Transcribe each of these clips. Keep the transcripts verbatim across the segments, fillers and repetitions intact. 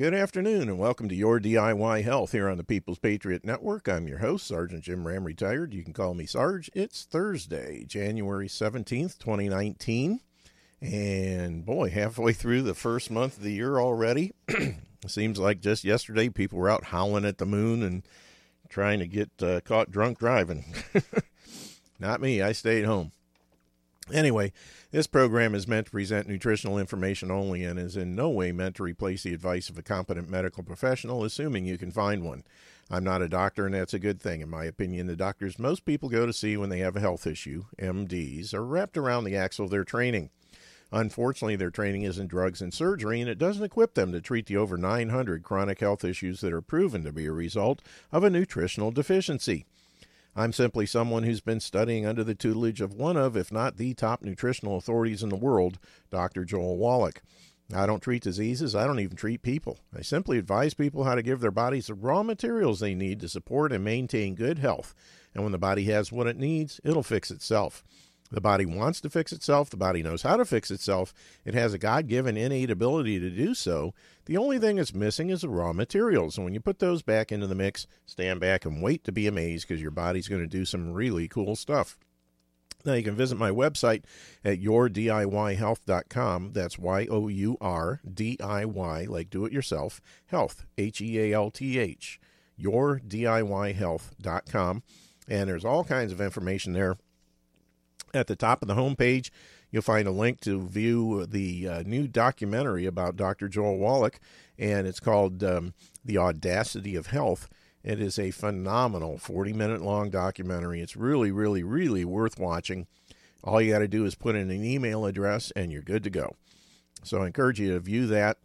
good afternoon, and welcome to Your D I Y Health here on the People's Patriot Network. I'm your host, Sergeant Jim Ram, retired. You can call me Sarge. It's Thursday, January seventeenth, twenty nineteen, and boy, halfway through the first month of the year already. Seems like just yesterday people were out howling at the moon and trying to get uh, caught drunk driving. Not me. I stayed home. Anyway, this program is meant to present nutritional information only and is in no way meant to replace the advice of a competent medical professional, assuming you can find one. I'm not a doctor, and that's a good thing. In my opinion, the doctors most people go to see when they have a health issue, M Ds, are wrapped around the axle of their training. Unfortunately, their training is in drugs and surgery, and it doesn't equip them to treat the over nine hundred chronic health issues that are proven to be a result of a nutritional deficiency. I'm simply someone who's been studying under the tutelage of one of, if not the top nutritional authorities in the world, Doctor Joel Wallach. I don't treat diseases. I don't even treat people. I simply advise people how to give their bodies the raw materials they need to support and maintain good health. And when the body has what it needs, it'll fix itself. The body wants to fix itself. The body knows how to fix itself. It has a God-given innate ability to do so. The only thing it's missing is the raw materials. And when you put those back into the mix, stand back and wait to be amazed, because your body's going to do some really cool stuff. Now, you can visit my website at your D I Y health dot com. That's Y O U R D I Y, like do it yourself, health, H E A L T H, your D I Y health dot com. And there's all kinds of information there. At the top of the homepage, you'll find a link to view the uh, new documentary about Doctor Joel Wallach, and it's called um, The Audacity of Health. It is a phenomenal forty-minute long documentary. It's really, really, really worth watching. All you got to do is put in an email address, and you're good to go. So I encourage you to view that.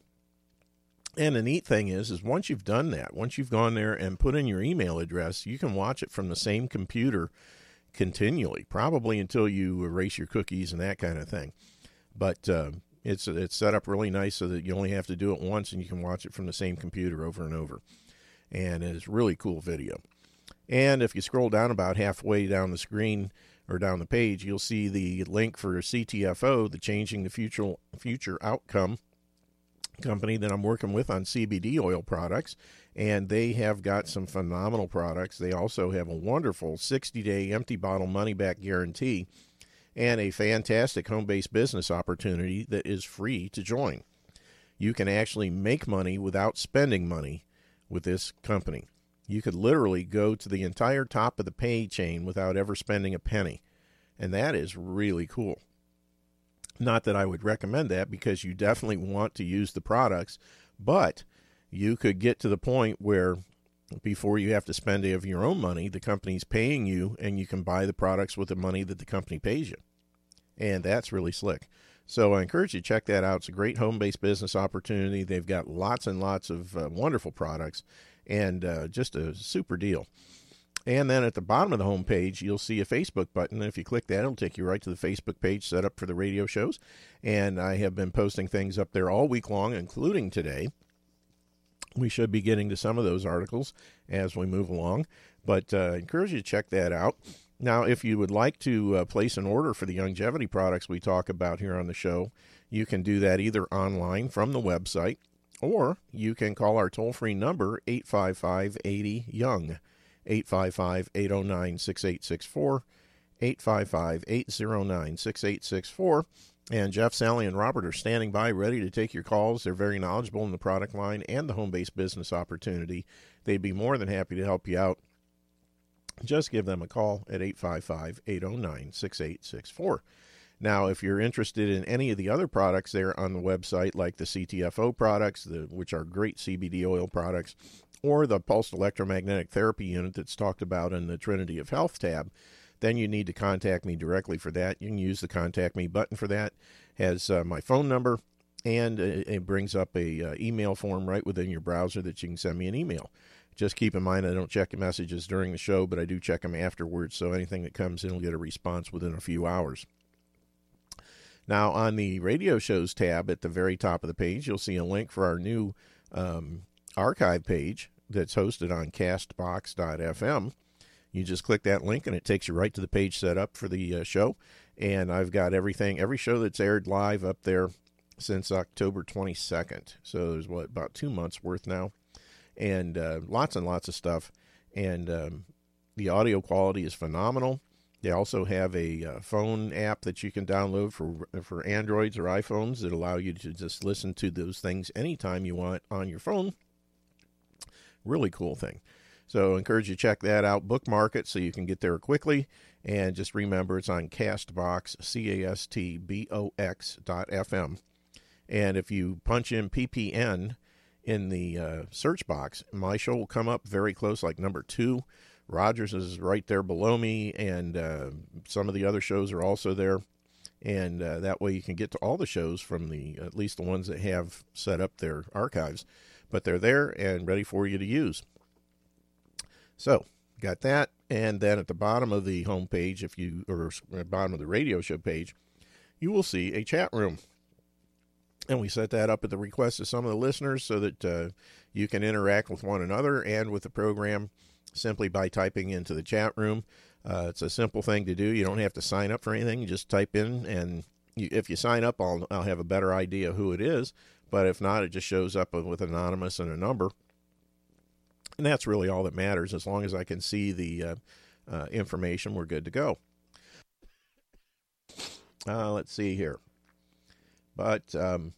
And the neat thing is, is once you've done that, once you've gone there and put in your email address, you can watch it from the same computer continually, probably until you erase your cookies and that kind of thing. But uh, it's it's set up really nice so that you only have to do it once and you can watch it from the same computer over and over. And it's really cool video. And if you scroll down about halfway down the screen or down the page, you'll see the link for C T F O, the Changing the Future Future Outcome company that I'm working with on C B D oil products. And they have got some phenomenal products. They also have a wonderful sixty-day empty bottle money-back guarantee and a fantastic home-based business opportunity that is free to join. You can actually make money without spending money with this company. You could literally go to the entire top of the pay chain without ever spending a penny. And that is really cool. Not that I would recommend that, because you definitely want to use the products, but you could get to the point where before you have to spend any of your own money, the company's paying you and you can buy the products with the money that the company pays you. And that's really slick. So I encourage you to check that out. It's a great home-based business opportunity. They've got lots and lots of uh, wonderful products and uh, just a super deal. And then at the bottom of the home page, you'll see a Facebook button. If you click that, it'll take you right to the Facebook page set up for the radio shows. And I have been posting things up there all week long, including today. We should be getting to some of those articles as we move along, but uh, I encourage you to check that out. Now, if you would like to uh, place an order for the longevity products we talk about here on the show, you can do that either online from the website, or you can call our toll-free number, eight five five, eighty, young, eight five five, eight oh nine, six eight six four, eight five five, eight oh nine, six eight six four. And Jeff, Sally, and Robert are standing by ready to take your calls. They're very knowledgeable in the product line and the home-based business opportunity. They'd be more than happy to help you out. Just give them a call at eight five five, eight oh nine, six eight six four. Now, if you're interested in any of the other products there on the website, like the C T F O products, the, which are great C B D oil products, or the pulsed electromagnetic therapy unit that's talked about in the Trinity of Health tab, then you need to contact me directly for that. You can use the Contact Me button for that. It has uh, my phone number, and it, it brings up a uh, email form right within your browser that you can send me an email. Just keep in mind I don't check messages during the show, but I do check them afterwards, so anything that comes in will get a response within a few hours. Now, on the radio shows tab at the very top of the page, you'll see a link for our new um, archive page that's hosted on castbox dot f m. You just click that link, and it takes you right to the page set up for the uh, show. And I've got everything, every show that's aired live up there since October twenty-second. So there's, what, about two months worth now. And uh, lots and lots of stuff. And um, the audio quality is phenomenal. They also have a uh, phone app that you can download for for Androids or iPhones that allow you to just listen to those things anytime you want on your phone. Really cool thing. So I encourage you to check that out, bookmark it so you can get there quickly. And just remember, it's on Castbox, C A S T B O X dot F M. And if you punch in P P N in the uh, search box, my show will come up very close, like number two. Rogers is right there below me, and uh, some of the other shows are also there. And uh, that way you can get to all the shows from the, at least the ones that have set up their archives. But they're there and ready for you to use. So, got that. And then at the bottom of the homepage, if you, or at the bottom of the radio show page, you will see a chat room. And we set that up at the request of some of the listeners so that uh, you can interact with one another and with the program simply by typing into the chat room. Uh, it's a simple thing to do. You don't have to sign up for anything. You just type in, and you, if you sign up, I'll, I'll have a better idea who it is. But if not, it just shows up with anonymous and a number. And that's really all that matters. As long as I can see the uh, uh, information, we're good to go. Uh, let's see here. But um,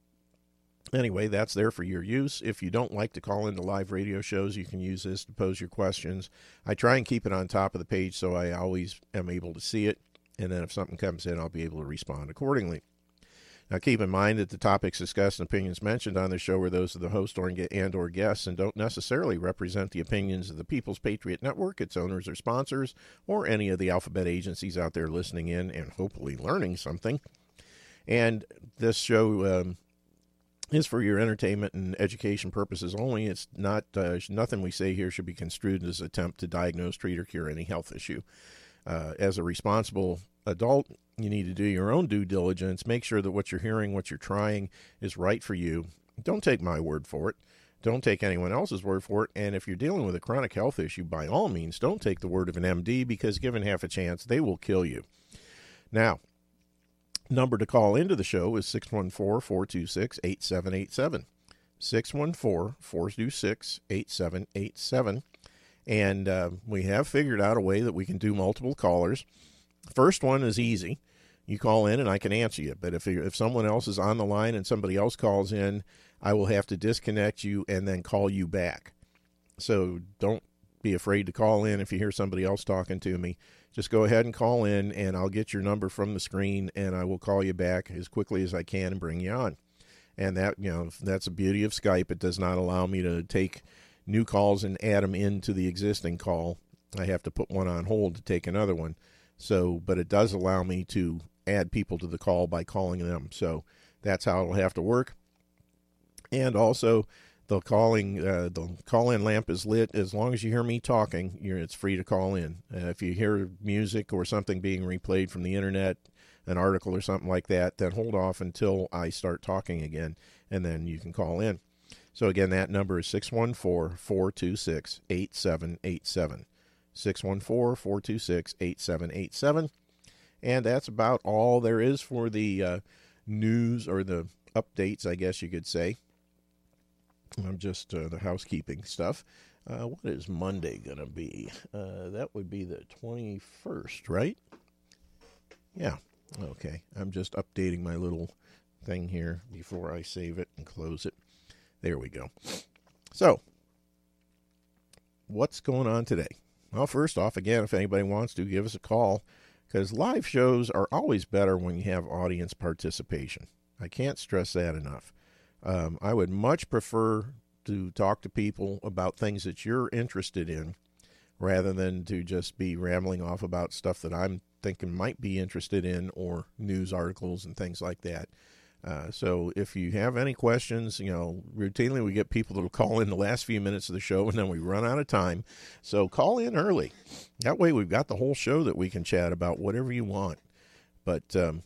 anyway, that's there for your use. If you don't like to call into live radio shows, you can use this to pose your questions. I try and keep it on top of the page so I always am able to see it. And then if something comes in, I'll be able to respond accordingly. Now, keep in mind that the topics discussed and opinions mentioned on this show are those of the host or and or guests and don't necessarily represent the opinions of the People's Patriot Network, its owners or sponsors, or any of the alphabet agencies out there listening in and hopefully learning something. And this show um, is for your entertainment and education purposes only. It's not, uh, nothing we say here should be construed as an attempt to diagnose, treat, or cure any health issue. Uh, as a responsible adult, you need to do your own due diligence. Make sure that what you're hearing, what you're trying is right for you. Don't take my word for it. Don't take anyone else's word for it. And if you're dealing with a chronic health issue, by all means, don't take the word of an M D, because given half a chance, they will kill you. Now, number to call into the show is six one four, four two six, eight seven eight seven. six one four, four two six, eight seven eight seven. And uh, we have figured out a way that we can do multiple callers. First one is easy. You call in and I can answer you. But if if someone else is on the line and somebody else calls in, I will have to disconnect you and then call you back. So don't be afraid to call in if you hear somebody else talking to me. Just go ahead and call in, and I'll get your number from the screen, and I will call you back as quickly as I can and bring you on. And that, you know, that's the beauty of Skype. It does not allow me to take new calls and add them into the existing call. I have to put one on hold to take another one. So, but it does allow me to add people to the call by calling them. So that's how it'll have to work. And also, the calling, uh, the call-in lamp is lit. As long as you hear me talking, you're, it's free to call in. Uh, if you hear music or something being replayed from the internet, an article or something like that, then hold off until I start talking again, and then you can call in. So again, that number is six one four, four two six, eight seven eight seven. six one four, four two six, eight seven eight seven. And that's about all there is for the uh, news, or the updates, I guess you could say. I'm just uh, the housekeeping stuff. Uh, what is Monday going to be? Uh, that would be the twenty-first, right? Yeah. Okay. I'm just updating my little thing here before I save it and close it. There we go. So, what's going on today? Well, first off, again, if anybody wants to, give us a call, because live shows are always better when you have audience participation. I can't stress that enough. Um, I would much prefer to talk to people about things that you're interested in, rather than to just be rambling off about stuff that I'm thinking might be interested in, or news articles and things like that. Uh, so if you have any questions, you know, routinely we get people that will call in the last few minutes of the show, and then we run out of time. So call in early. That way we've got the whole show that we can chat about whatever you want. But, um,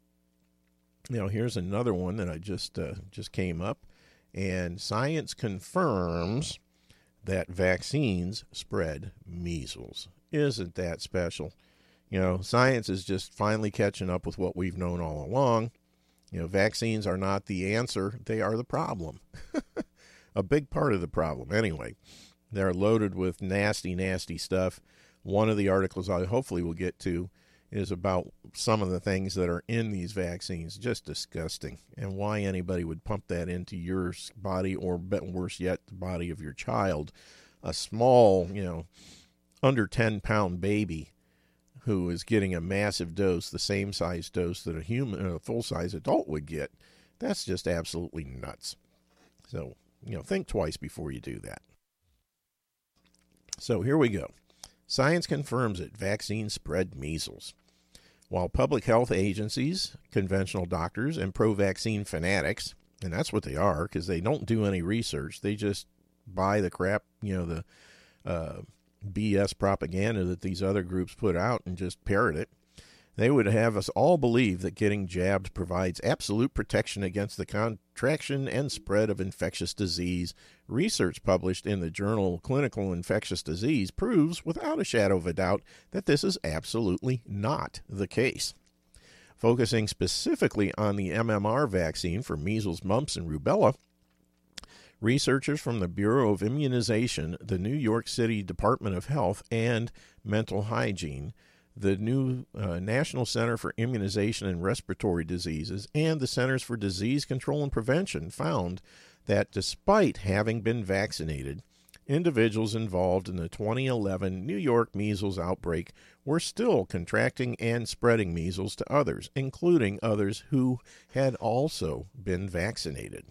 you know, here's another one that I just uh, just came up. And science confirms that vaccines spread measles. Isn't that special? You know, science is just finally catching up with what we've known all along. You know, vaccines are not the answer, they are the problem. A big part of the problem. Anyway, they're loaded with nasty, nasty stuff. One of the articles I hopefully will get to is about some of the things that are in these vaccines. Just disgusting. And why anybody would pump that into your body, or worse yet, the body of your child. A small, you know, under ten pound baby who is getting a massive dose, the same size dose that a human, a full-size adult would get. That's just absolutely nuts. So, you know, think twice before you do that. So here we go. Science confirms it. Vaccines spread measles. While public health agencies, conventional doctors, and pro-vaccine fanatics, and that's what they are because they don't do any research, they just buy the crap, you know, the uh, B S propaganda that these other groups put out and just parrot it. They would have us all believe that getting jabbed provides absolute protection against the contraction and spread of infectious disease. Research published in the journal Clinical Infectious Disease proves without a shadow of a doubt that this is absolutely not the case. Focusing specifically on the M M R vaccine for measles, mumps, and rubella, researchers from the Bureau of Immunization, the New York City Department of Health and Mental Hygiene, the new uh, National Center for Immunization and Respiratory Diseases, and the Centers for Disease Control and Prevention found that despite having been vaccinated, individuals involved in the twenty eleven New York measles outbreak were still contracting and spreading measles to others, including others who had also been vaccinated.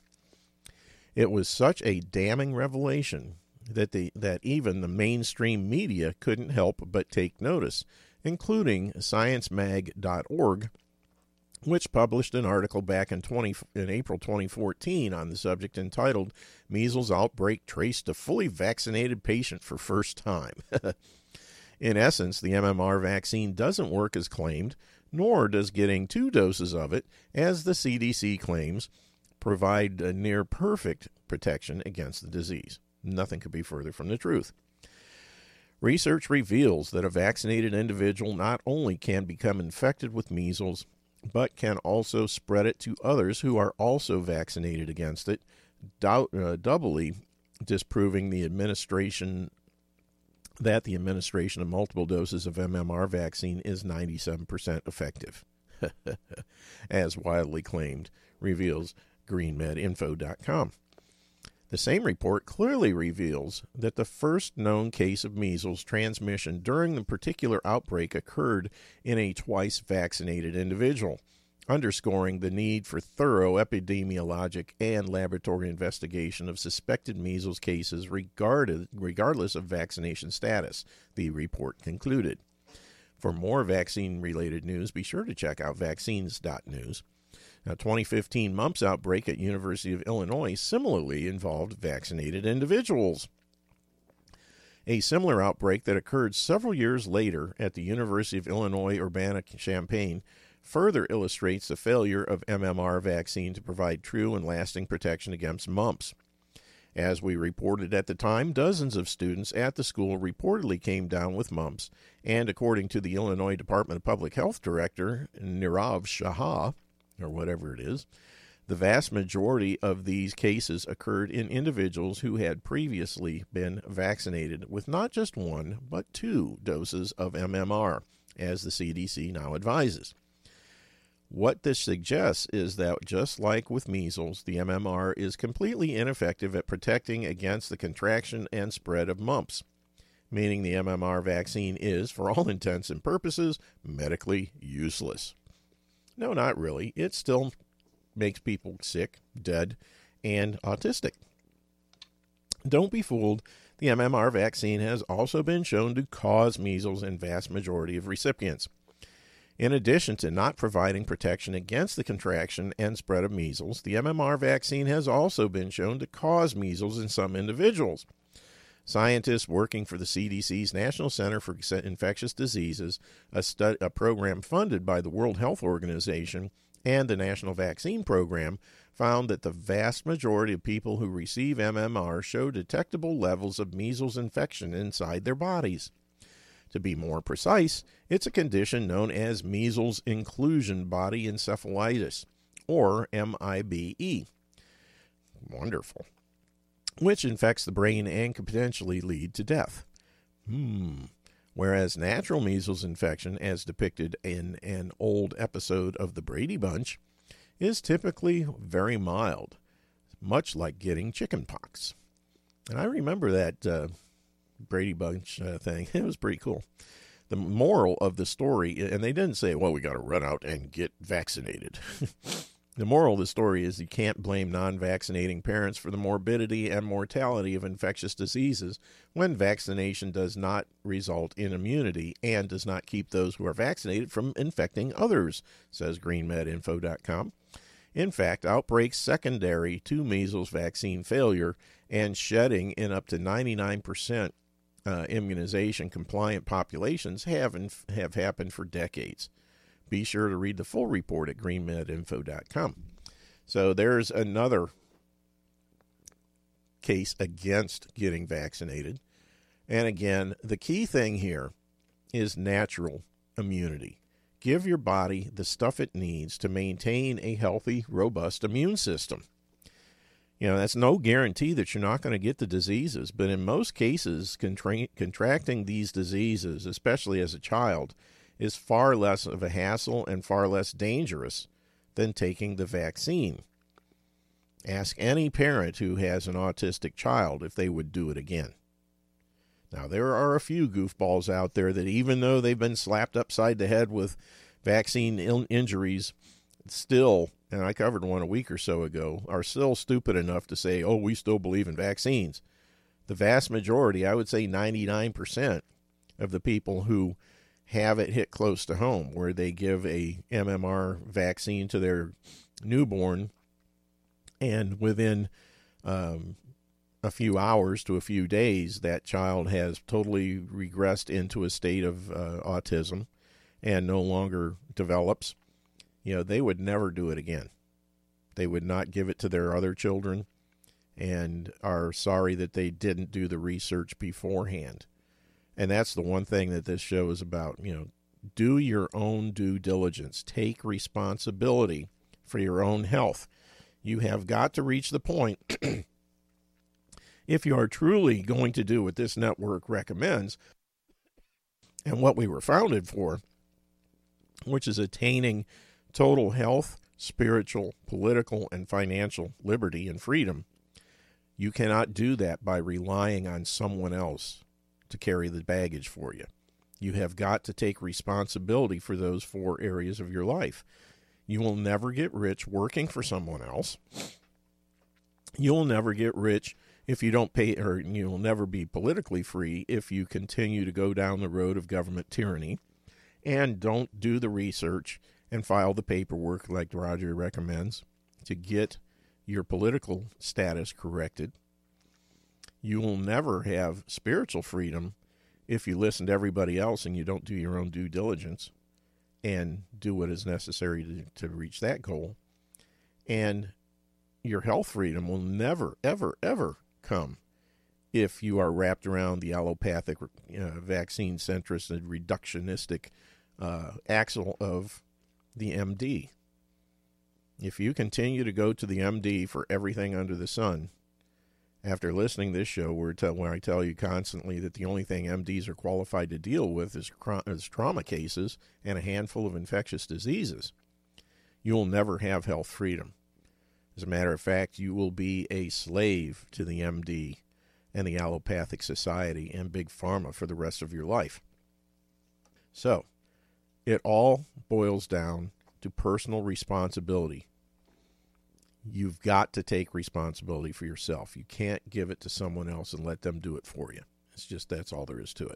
It was such a damning revelation that the that even the mainstream media couldn't help but take notice, including science mag dot org, which published an article back in, twenty, in April twenty fourteen on the subject entitled, Measles Outbreak Traced to Fully Vaccinated Patient for First Time. In essence, the M M R vaccine doesn't work as claimed, nor does getting two doses of it, as the C D C claims, provide a near perfect protection against the disease. Nothing could be further from the truth. Research reveals that a vaccinated individual not only can become infected with measles, but can also spread it to others who are also vaccinated against it, dou- uh, doubly disproving the administration that the administration of multiple doses of M M R vaccine is ninety-seven percent effective, as widely claimed, reveals green med info dot com. The same report clearly reveals that the first known case of measles transmission during the particular outbreak occurred in a twice-vaccinated individual, underscoring the need for thorough epidemiologic and laboratory investigation of suspected measles cases regarded, regardless of vaccination status, the report concluded. For more vaccine-related news, be sure to check out vaccines dot news. A twenty fifteen mumps outbreak at University of Illinois similarly involved vaccinated individuals. A similar outbreak that occurred several years later at the University of Illinois Urbana-Champaign further illustrates the failure of M M R vaccine to provide true and lasting protection against mumps. As we reported at the time, dozens of students at the school reportedly came down with mumps, and according to the Illinois Department of Public Health Director, Nirav Shah, or whatever it is, the vast majority of these cases occurred in individuals who had previously been vaccinated with not just one, but two doses of M M R, as the C D C now advises. What this suggests is that just like with measles, the M M R is completely ineffective at protecting against the contraction and spread of mumps, meaning the M M R vaccine is, for all intents and purposes, medically useless. No, not really. It still makes people sick, dead, and autistic. Don't be fooled. The M M R vaccine has also been shown to cause measles in vast majority of recipients. In addition to not providing protection against the contraction and spread of measles, the M M R vaccine has also been shown to cause measles in some individuals. Scientists working for the C D C's National Center for Infectious Diseases, a, stud- a program funded by the World Health Organization, and the National Vaccine Program, found that the vast majority of people who receive M M R show detectable levels of measles infection inside their bodies. To be more precise, it's a condition known as measles inclusion body encephalitis, or M I B E. Wonderful. Which infects the brain and could potentially lead to death. Hmm. Whereas natural measles infection, as depicted in an old episode of The Brady Bunch, is typically very mild, much like getting chicken pox. And I remember that uh, Brady Bunch uh, thing. It was pretty cool. The moral of the story, and they didn't say, well, we got to run out and get vaccinated. The moral of the story is you can't blame non-vaccinating parents for the morbidity and mortality of infectious diseases when vaccination does not result in immunity and does not keep those who are vaccinated from infecting others, says green med info dot com. In fact, outbreaks secondary to measles vaccine failure and shedding in up to ninety-nine percent uh, immunization compliant populations have, inf- have happened for decades. Be sure to read the full report at green med info dot com. So there's another case against getting vaccinated. And again, the key thing here is natural immunity. Give your body the stuff it needs to maintain a healthy, robust immune system. You know, that's no guarantee that you're not going to get the diseases, but in most cases, contra- contracting these diseases, especially as a child, is far less of a hassle and far less dangerous than taking the vaccine. Ask any parent who has an autistic child if they would do it again. Now, there are a few goofballs out there that even though they've been slapped upside the head with vaccine il- injuries, still, and I covered one a week or so ago, are still stupid enough to say, oh, we still believe in vaccines. The vast majority, I would say ninety-nine percent of the people who have it hit close to home, where they give a M M R vaccine to their newborn, and within um, a few hours to a few days, that child has totally regressed into a state of uh, autism and no longer develops. You know, they would never do it again. They would not give it to their other children and are sorry that they didn't do the research beforehand. And that's the one thing that this show is about. You know, do your own due diligence. Take responsibility for your own health. You have got to reach the point, if you are truly going to do what this network recommends and what we were founded for, which is attaining total health, spiritual, political, and financial liberty and freedom. You cannot do that by relying on someone else to carry the baggage for you. You have got to take responsibility for those four areas of your life. You will never get rich working for someone else. You'll never get rich if you don't pay, or you'll never be politically free if you continue to go down the road of government tyranny and don't do the research and file the paperwork like Roger recommends to get your political status corrected. You will never have spiritual freedom if you listen to everybody else and you don't do your own due diligence and do what is necessary to, to reach that goal. And your health freedom will never, ever, ever come if you are wrapped around the allopathic, uh, vaccine centrist and reductionistic uh, axle of the M D. If you continue to go to the M D for everything under the sun, after listening to this show where, tell, where I tell you constantly that the only thing M Ds are qualified to deal with is, is trauma cases and a handful of infectious diseases, you will never have health freedom. As a matter of fact, you will be a slave to the M D and the allopathic society and big pharma for the rest of your life. So, it all boils down to personal responsibility. You've got to take responsibility for yourself. You can't give it to someone else and let them do it for you. It's just, that's all there is to it.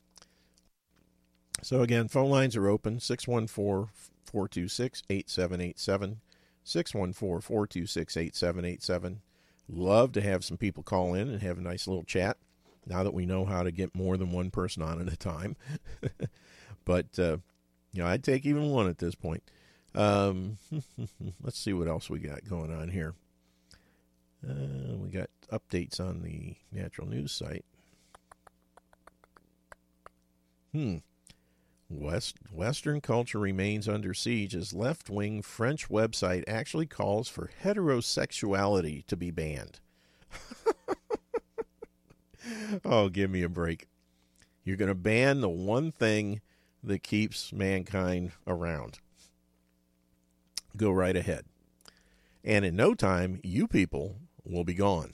So again, phone lines are open, six one four, four two six, eight seven eight seven, six one four, four two six, eight seven eight seven. Love to have some people call in and have a nice little chat now that we know how to get more than one person on at a time. But, uh, you know, I'd take even one at this point. Um, let's see what else we got going on here. Uh, we got updates on the Natural News site. Hmm. West, Western culture remains under siege as left-wing French website actually calls for heterosexuality to be banned. Oh, give me a break. You're going to ban the one thing that keeps mankind around. Go right ahead. And in no time, you people will be gone.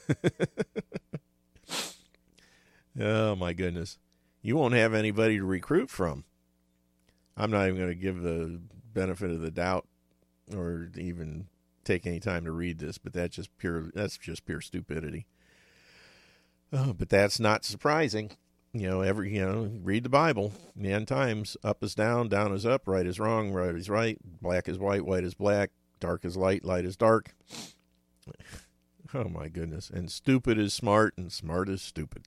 Oh, my goodness. You won't have anybody to recruit from. I'm not even going to give the benefit of the doubt or even take any time to read this, but that's just pure, that's just pure stupidity. Oh, but that's not surprising. You know, every, you know, read the Bible. In the end times, up is down, down is up, right is wrong, right is right, black is white, white is black, dark is light, light is dark. Oh, my goodness. And stupid is smart, and smart is stupid.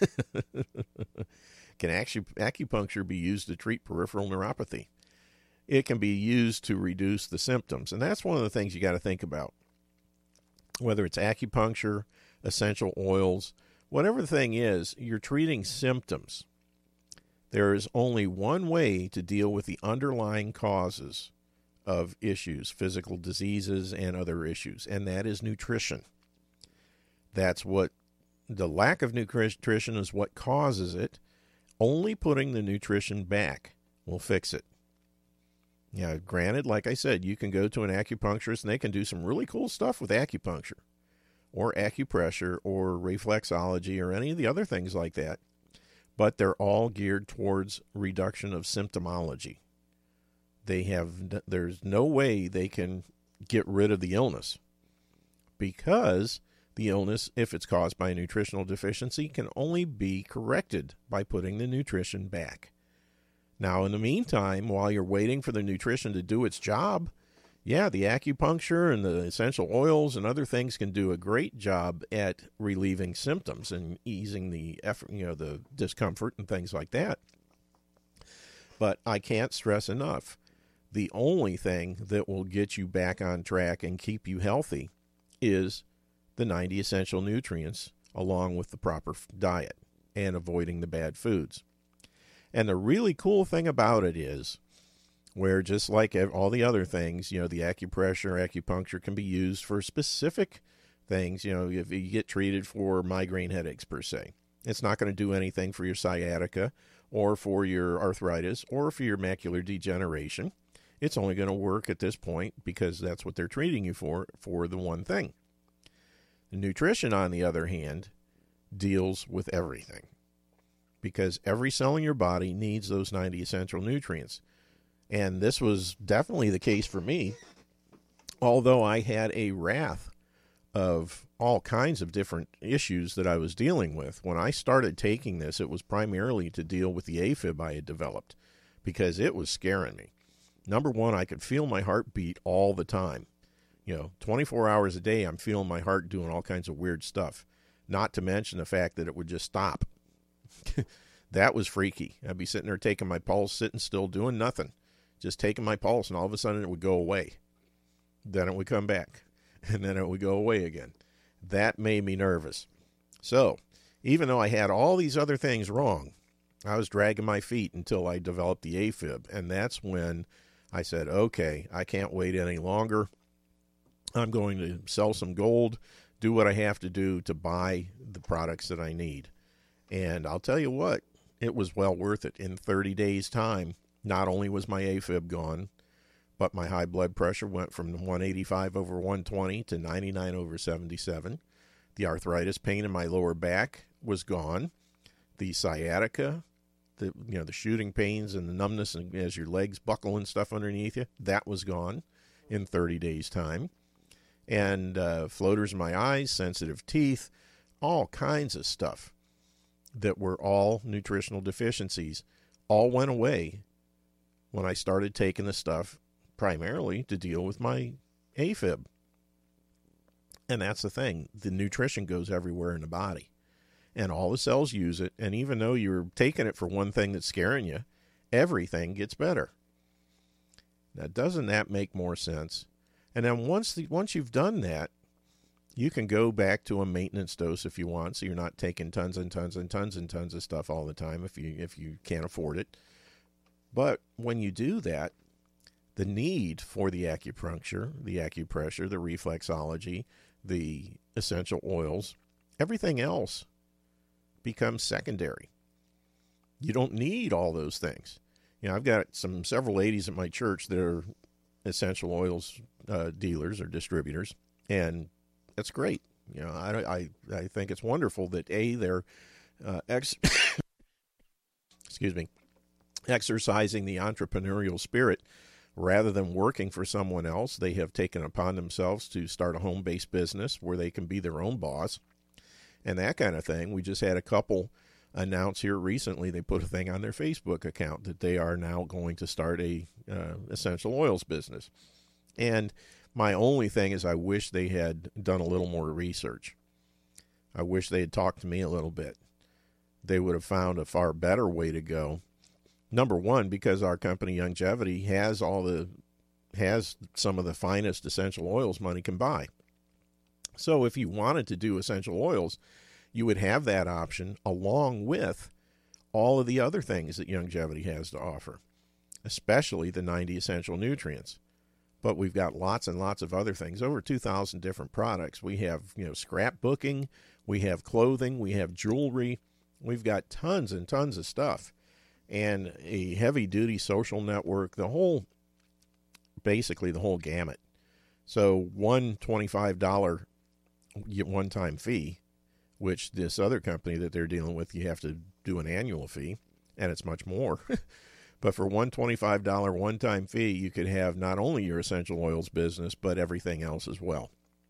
Can actually acupuncture be used to treat peripheral neuropathy? It can be used to reduce the symptoms. And that's one of the things you got to think about. Whether it's acupuncture, essential oils, whatever the thing is, you're treating symptoms. There is only one way to deal with the underlying causes of issues, physical diseases and other issues, and that is nutrition. That's what the lack of nutrition is what causes it. Only putting the nutrition back will fix it. Now, granted, like I said, you can go to an acupuncturist and they can do some really cool stuff with acupuncture or acupressure or reflexology or any of the other things like that. But they're all geared towards reduction of symptomology. They have, there's no way they can get rid of the illness, because the illness, if it's caused by a nutritional deficiency, can only be corrected by putting the nutrition back. Now, in the meantime, while you're waiting for the nutrition to do its job, yeah, the acupuncture and the essential oils and other things can do a great job at relieving symptoms and easing the effort, you know, the discomfort and things like that. But I can't stress enough, the only thing that will get you back on track and keep you healthy is the ninety essential nutrients, along with the proper diet and avoiding the bad foods. And the really cool thing about it is, where just like all the other things, you know, the acupressure, acupuncture can be used for specific things. You know, if you get treated for migraine headaches per se, it's not going to do anything for your sciatica or for your arthritis or for your macular degeneration. It's only going to work at this point because that's what they're treating you for, for the one thing. Nutrition, on the other hand, deals with everything, because every cell in your body needs those ninety essential nutrients. And this was definitely the case for me, although I had a raft of all kinds of different issues that I was dealing with. When I started taking this, it was primarily to deal with the AFib I had developed, because it was scaring me. Number one, I could feel my heart beat all the time. You know, twenty-four hours a day, I'm feeling my heart doing all kinds of weird stuff. Not to mention the fact that it would just stop. That was freaky. I'd be sitting there taking my pulse, sitting still, doing nothing. Just taking my pulse, and all of a sudden it would go away. Then it would come back, and then it would go away again. That made me nervous. So, even though I had all these other things wrong, I was dragging my feet until I developed the AFib. And that's when I said, okay, I can't wait any longer. I'm going to sell some gold, do what I have to do to buy the products that I need. And I'll tell you what, it was well worth it. In thirty days' time, not only was my AFib gone, but my high blood pressure went from one eighty-five over one twenty to ninety-nine over seventy-seven. The arthritis pain in my lower back was gone. The sciatica, the you know the shooting pains and the numbness and as your legs buckle and stuff underneath you, that was gone in thirty days' time. And uh, floaters in my eyes, sensitive teeth, all kinds of stuff that were all nutritional deficiencies, all went away when I started taking the stuff primarily to deal with my AFib. And that's the thing. The nutrition goes everywhere in the body, and all the cells use it. And even though you're taking it for one thing that's scaring you, everything gets better. Now, doesn't that make more sense? And then once the, once you've done that, you can go back to a maintenance dose if you want, so you're not taking tons and tons and tons and tons of stuff all the time if you if you can't afford it. But when you do that, the need for the acupuncture, the acupressure, the reflexology, the essential oils, everything else becomes secondary. You don't need all those things. You know, I've got some several ladies at my church that are essential oils uh, dealers or distributors, and that's great. You know, I, I, I think it's wonderful that A, they're uh, ex- excuse me, exercising the entrepreneurial spirit. Rather than working for someone else, they have taken upon themselves to start a home-based business where they can be their own boss and that kind of thing. We just had a couple announce here recently, they put a thing on their Facebook account that they are now going to start a uh, essential oils business. And my only thing is I wish they had done a little more research. I wish they had talked to me a little bit. They would have found a far better way to go. Number one, because our company Youngevity has all the has some of the finest essential oils money can buy. So if you wanted to do essential oils, you would have that option along with all of the other things that Youngevity has to offer, especially the ninety essential nutrients. But we've got lots and lots of other things, over two thousand different products. We have, you know, scrapbooking, we have clothing, we have jewelry. We've got tons and tons of stuff. And a heavy-duty social network, the whole, basically the whole gamut. So one twenty-five dollars one-time fee, which this other company that they're dealing with, you have to do an annual fee, and it's much more. But for one twenty-five dollars one-time fee, you could have not only your essential oils business, but everything else as well.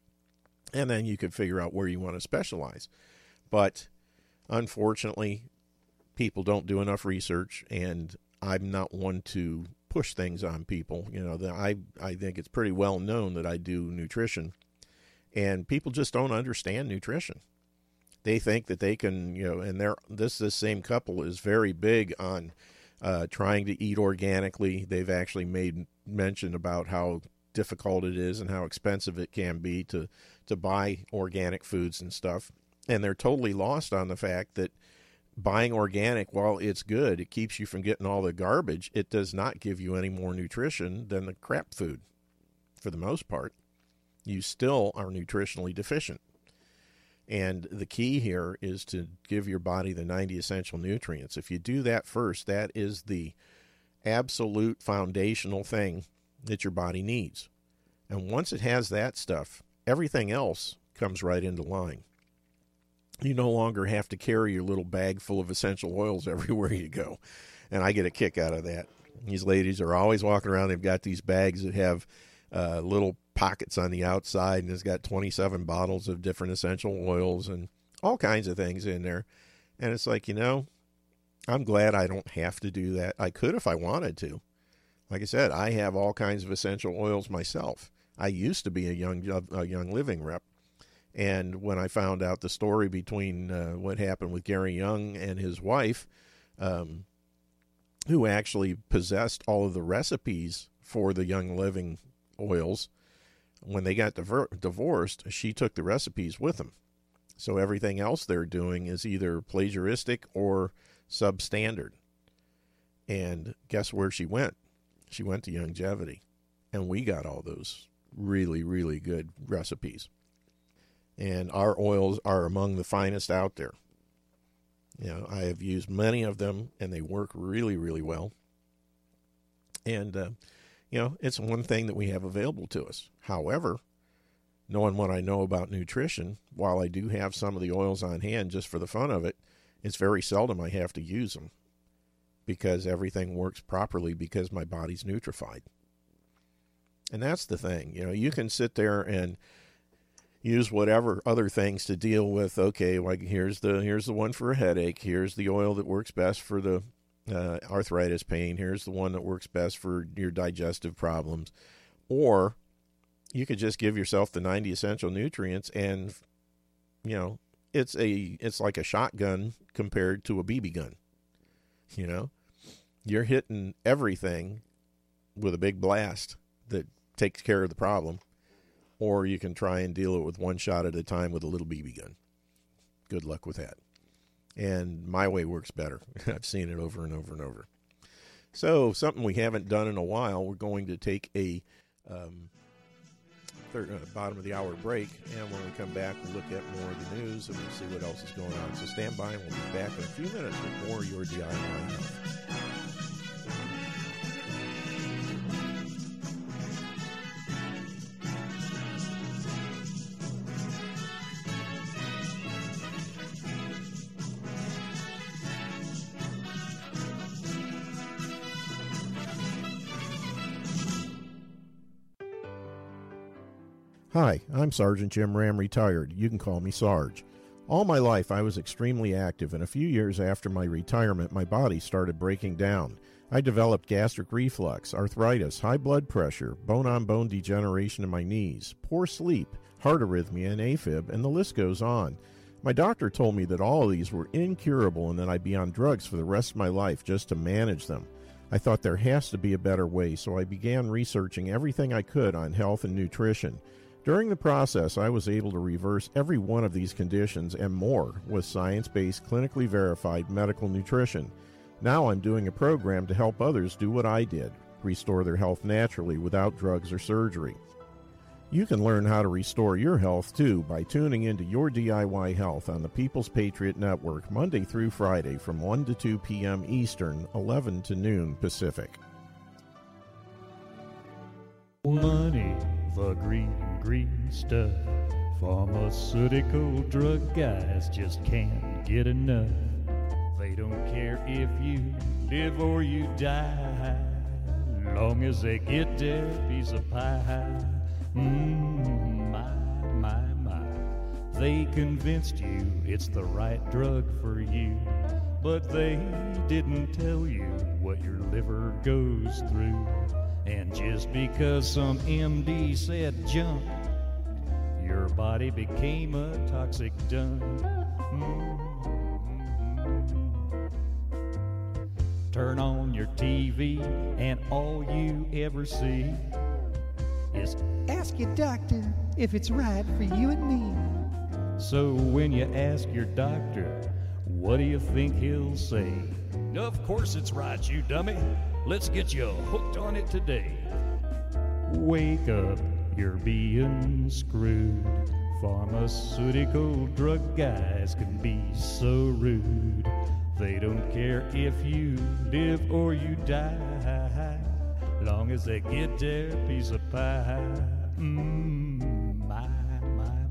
And then you could figure out where you want to specialize. But unfortunately, people don't do enough research, and I'm not one to push things on people. You know, that I, I think it's pretty well known that I do nutrition, and people just don't understand nutrition. They think that they can, you know, and they're, this, this same couple is very big on uh, trying to eat organically. They've actually made mention about how difficult it is and how expensive it can be to, to buy organic foods and stuff. And they're totally lost on the fact that buying organic, while it's good, it keeps you from getting all the garbage. It does not give you any more nutrition than the crap food. For the most part, you still are nutritionally deficient. And the key here is to give your body the ninety essential nutrients. If you do that first, that is the absolute foundational thing that your body needs. And once it has that stuff, everything else comes right into line. You no longer have to carry your little bag full of essential oils everywhere you go. And I get a kick out of that. These ladies are always walking around. They've got these bags that have uh, little pockets on the outside, and it's got twenty-seven bottles of different essential oils and all kinds of things in there. And it's like, you know, I'm glad I don't have to do that. I could if I wanted to. Like I said, I have all kinds of essential oils myself. I used to be a young, a young living rep. And when I found out the story between uh, what happened with Gary Young and his wife, um, who actually possessed all of the recipes for the Young Living oils, when they got diver- divorced, she took the recipes with them. So everything else they're doing is either plagiaristic or substandard. And guess where she went? She went to Youngevity. And we got all those really, really good recipes. And our oils are among the finest out there. You know, I have used many of them, and they work really, really well. And, uh, you know, it's one thing that we have available to us. However, knowing what I know about nutrition, while I do have some of the oils on hand just for the fun of it, it's very seldom I have to use them because everything works properly because my body's nutrified. And that's the thing. You know, you can sit there and use whatever other things to deal with. Okay, like here's the here's the one for a headache. Here's the oil that works best for the uh, arthritis pain. Here's the one that works best for your digestive problems. Or you could just give yourself the ninety essential nutrients, and you know it's a it's like a shotgun compared to a B B gun. You know, you're hitting everything with a big blast that takes care of the problem. Or you can try and deal it with one shot at a time with a little B B gun. Good luck with that. And my way works better. I've seen it over and over and over. So, something we haven't done in a while, we're going to take a um, third, uh, bottom of the hour break, and when we come back, we'll look at more of the news and we'll see what else is going on. So stand by, and we'll be back in a few minutes with more Your D I Y Health. Hi, I'm Sergeant Jim Ram, retired. You can call me Sarge. All my life I was extremely active, and a few years after my retirement, my body started breaking down. I developed gastric reflux, arthritis, high blood pressure, bone-on-bone degeneration in my knees, poor sleep, heart arrhythmia, and AFib, and the list goes on. My doctor told me that all of these were incurable and that I'd be on drugs for the rest of my life just to manage them. I thought there has to be a better way, so I began researching everything I could on health and nutrition. During the process, I was able to reverse every one of these conditions and more with science-based, clinically verified medical nutrition. Now I'm doing a program to help others do what I did, restore their health naturally without drugs or surgery. You can learn how to restore your health, too, by tuning into Your D I Y Health on the People's Patriot Network Monday through Friday from one to two p.m. Eastern, eleven to noon Pacific. Money, the green, green stuff. Pharmaceutical drug guys just can't get enough. They don't care if you live or you die, long as they get their piece of pie. Mmm, my, my, my. They convinced you it's the right drug for you, but they didn't tell you what your liver goes through. And just because some M D said jump, your body became a toxic dump. Mm-hmm. Turn on your T V and all you ever see is ask your doctor if it's right for you and me. So when you ask your doctor, what do you think he'll say? Of course it's right, you dummy. Let's get you hooked on it today. Wake up, you're being screwed. Pharmaceutical drug guys can be so rude. They don't care if you live or you die, long as they get their piece of pie. Mmm, my, my,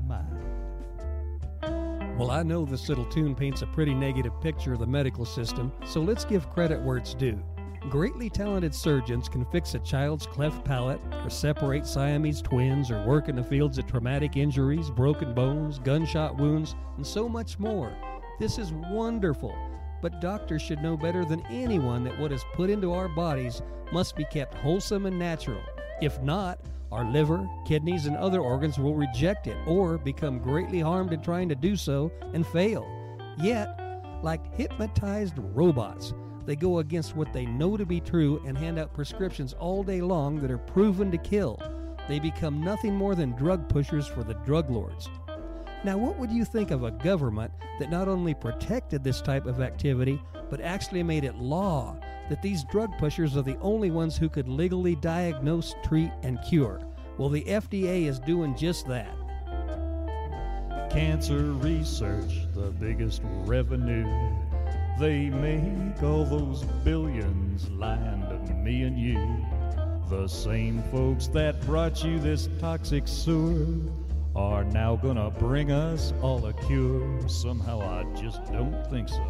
my. Well, I know this little tune paints a pretty negative picture of the medical system, so let's give credit where it's due. Greatly talented surgeons can fix a child's cleft palate, or separate Siamese twins, or work in the fields of traumatic injuries, broken bones, gunshot wounds, and so much more. This is wonderful, but doctors should know better than anyone that what is put into our bodies must be kept wholesome and natural. If not, our liver, kidneys, and other organs will reject it or become greatly harmed in trying to do so and fail. Yet, like hypnotized robots, they go against what they know to be true and hand out prescriptions all day long that are proven to kill. They become nothing more than drug pushers for the drug lords. Now, what would you think of a government that not only protected this type of activity, but actually made it law that these drug pushers are the only ones who could legally diagnose, treat, and cure? Well, the F D A is doing just that. Cancer research, the biggest revenue. They make all those billions lying to me and you. The same folks that brought you this toxic sewer are now gonna bring us all a cure. Somehow I just don't think so.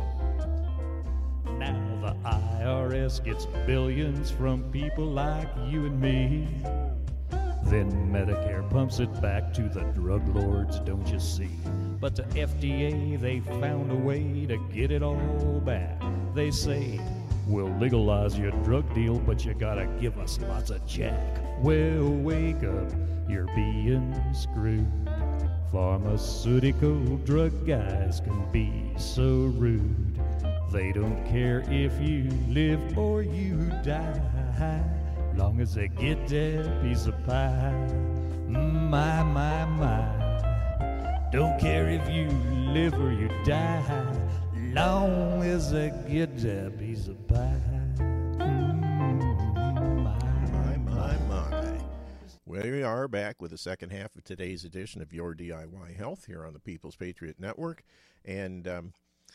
Now the I R S gets billions from people like you and me. Then Medicare pumps it back to the drug lords, don't you see? But the F D A, they found a way to get it all back. They say, we'll legalize your drug deal, but you gotta give us lots of jack. Well, wake up, you're being screwed. Pharmaceutical drug guys can be so rude. They don't care if you live or you die, long as they get their piece of pie. My, my, my. Don't care if you live or you die, long as they get their piece of pie. Mm. We are back with the second half of today's edition of Your D I Y Health here on the People's Patriot Network. And um,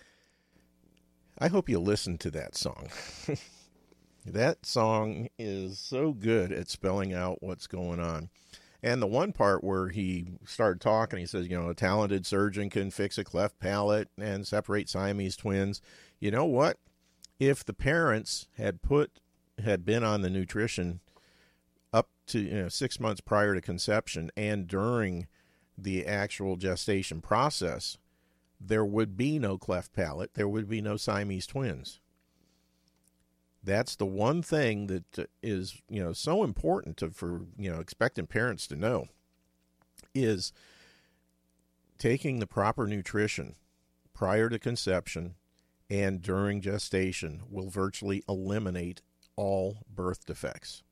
I hope you listen to that song. That song is so good at spelling out what's going on. And the one part where he started talking, he says, you know, a talented surgeon can fix a cleft palate and separate Siamese twins. You know what? If the parents had put, had been on the nutrition up to, you know, six months prior to conception and during the actual gestation process, there would be no cleft palate. There would be no Siamese twins. That's the one thing that is, you know, so important to, for, you know, expectant parents to know is taking the proper nutrition prior to conception and during gestation will virtually eliminate all birth defects.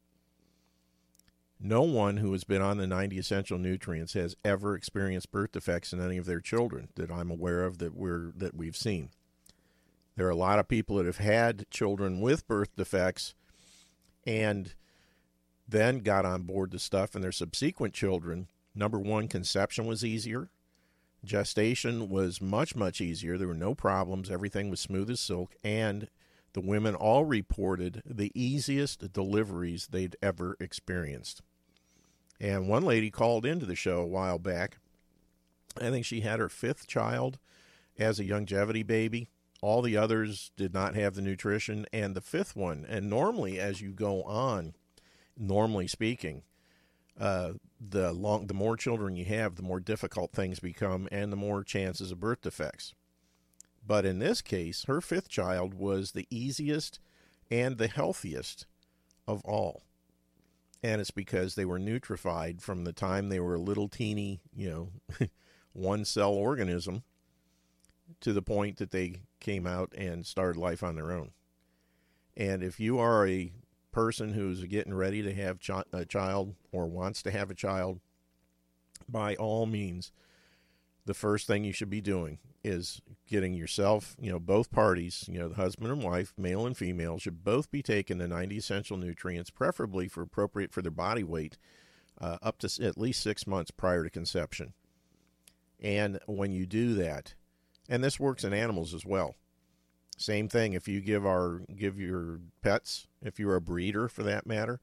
No one who has been on the ninety essential nutrients has ever experienced birth defects in any of their children that I'm aware of that we're that we've seen. There are a lot of people that have had children with birth defects and then got on board the stuff, and their subsequent children, number one, conception was easier. Gestation was much, much easier. There were no problems. Everything was smooth as silk, and the women all reported the easiest deliveries they'd ever experienced. And one lady called into the show a while back. I think she had her fifth child as a longevity baby. All the others did not have the nutrition, and the fifth one, and normally as you go on, normally speaking, uh, the long, the more children you have, the more difficult things become and the more chances of birth defects. But in this case, her fifth child was the easiest and the healthiest of all. And it's because they were nutrified from the time they were a little teeny, you know, one-cell organism to the point that they came out and started life on their own. And if you are a person who's getting ready to have ch- a child or wants to have a child, by all means, the first thing you should be doing is getting yourself, you know, both parties, you know, the husband and wife, male and female, should both be taking the ninety essential nutrients, preferably for appropriate for their body weight, uh, up to at least six months prior to conception. And when you do that, and this works in animals as well. Same thing if you give our give your pets, if you're a breeder for that matter,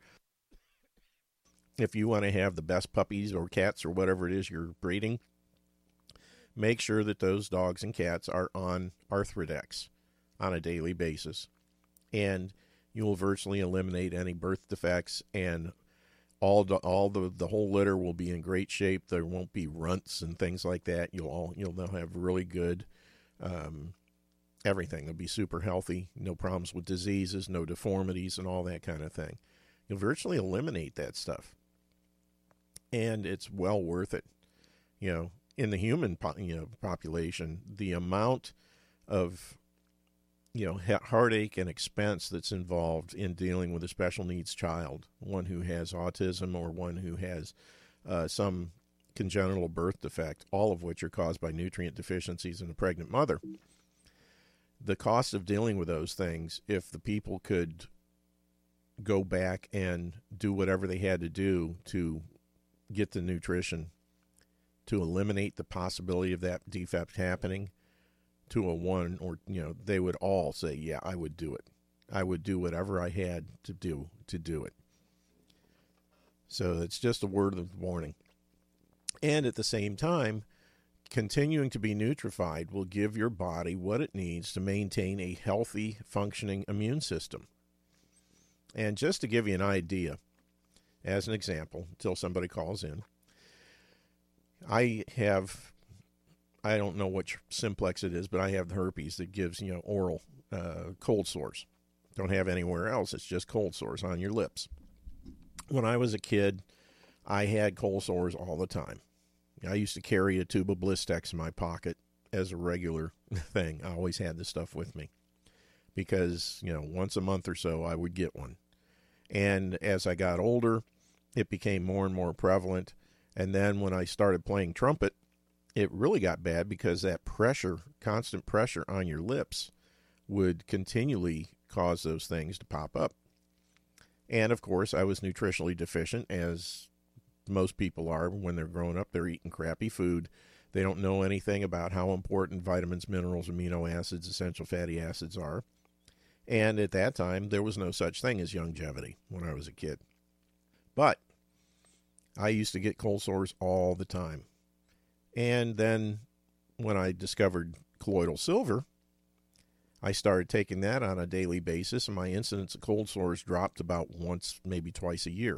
if you want to have the best puppies or cats or whatever it is you're breeding, make sure that those dogs and cats are on Arthrodex on a daily basis. And you will virtually eliminate any birth defects, and all the, all the, the whole litter will be in great shape. There won't be runts and things like that. You'll all, you'll now have really good um, everything. They'll be super healthy, no problems with diseases, no deformities, and all that kind of thing. You'll virtually eliminate that stuff. And it's well worth it. You know, in the human po- you know, population, the amount of, you know, heartache and expense that's involved in dealing with a special needs child, one who has autism or one who has uh, some congenital birth defect, all of which are caused by nutrient deficiencies in a pregnant mother. The cost of dealing with those things, if the people could go back and do whatever they had to do to get the nutrition, to eliminate the possibility of that defect happening, to a one, or, you know, they would all say, yeah, I would do it. I would do whatever I had to do to do it. So it's just a word of warning. And at the same time, continuing to be nutrified will give your body what it needs to maintain a healthy, functioning immune system. And just to give you an idea, as an example, until somebody calls in, I have, I don't know which simplex it is, but I have the herpes that gives, you know, oral uh, cold sores. Don't have anywhere else. It's just cold sores on your lips. When I was a kid, I had cold sores all the time. I used to carry a tube of Blistex in my pocket as a regular thing. I always had this stuff with me because, you know, once a month or so I would get one. And as I got older, it became more and more prevalent. And then when I started playing trumpet, it really got bad because that pressure, constant pressure on your lips would continually cause those things to pop up. And, of course, I was nutritionally deficient, as most people are when they're growing up. They're eating crappy food. They don't know anything about how important vitamins, minerals, amino acids, essential fatty acids are. And at that time, there was no such thing as longevity when I was a kid. But I used to get cold sores all the time. And then when I discovered colloidal silver, I started taking that on a daily basis, and my incidence of cold sores dropped about once, maybe twice a year.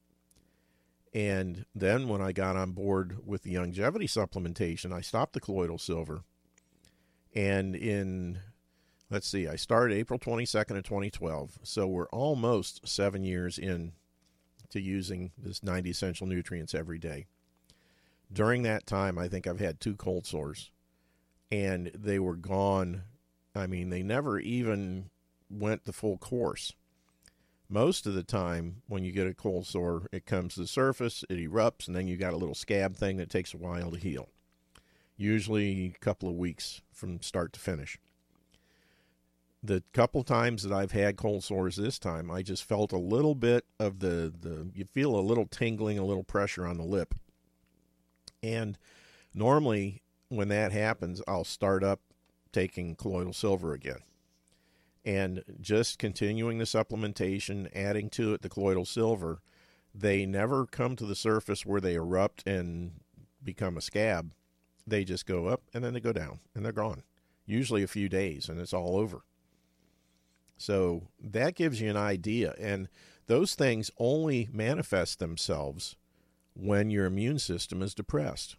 And then when I got on board with the longevity supplementation, I stopped the colloidal silver. And in, let's see, I started April twenty-second of twenty twelve. So we're almost seven years in to using this ninety essential nutrients every day. During that time, I think I've had two cold sores, and they were gone. I mean, they never even went the full course. Most of the time, when you get a cold sore, it comes to the surface, it erupts, and then you got a little scab thing that takes a while to heal. Usually a couple of weeks from start to finish. The couple times that I've had cold sores this time, I just felt a little bit of the, the you feel a little tingling, a little pressure on the lip. And normally when that happens, I'll start up taking colloidal silver again. And just continuing the supplementation, adding to it the colloidal silver, they never come to the surface where they erupt and become a scab. They just go up and then they go down and they're gone. Usually a few days and it's all over. So that gives you an idea. And those things only manifest themselves when your immune system is depressed.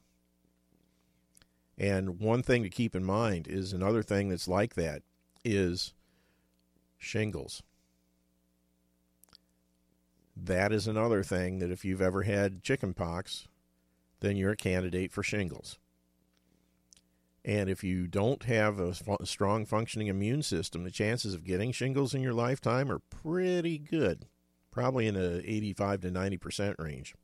And one thing to keep in mind is another thing that's like that is shingles. That is another thing that if you've ever had chicken pox, then you're a candidate for shingles. And if you don't have a strong functioning immune system, the chances of getting shingles in your lifetime are pretty good, probably in the eighty-five to ninety percent range.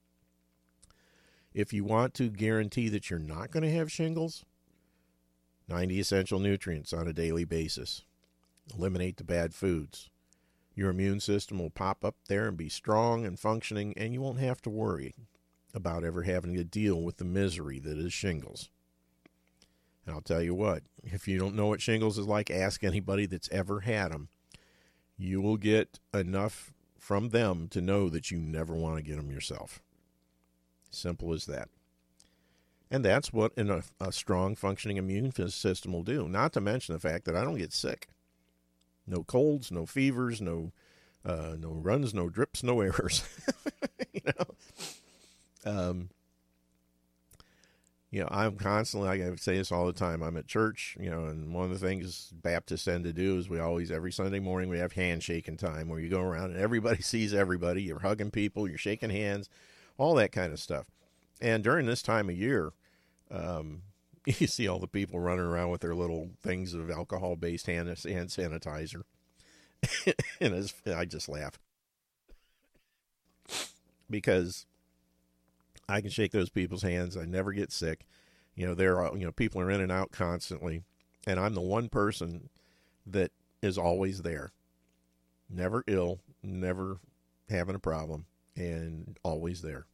If you want to guarantee that you're not going to have shingles, ninety essential nutrients on a daily basis. Eliminate the bad foods. Your immune system will pop up there and be strong and functioning, and you won't have to worry about ever having to deal with the misery that is shingles. And I'll tell you what, if you don't know what shingles is like, ask anybody that's ever had them. You will get enough from them to know that you never want to get them yourself. Simple as that. And that's what in a, a strong functioning immune system will do. Not to mention the fact that I don't get sick. No colds, no fevers, no uh, no runs, no drips, no errors. you know, um, you know, I'm constantly, I say this all the time, I'm at church, you know, and one of the things Baptists tend to do is we always, every Sunday morning, we have handshaking time where you go around and everybody sees everybody. You're hugging people, you're shaking hands, all that kind of stuff. And during this time of year, um, you see all the people running around with their little things of alcohol-based hand, hand sanitizer. and it's, I just laugh. Because I can shake those people's hands. I never get sick. You know, they're, you know, people are in and out constantly. And I'm the one person that is always there. Never ill, never having a problem, and always there.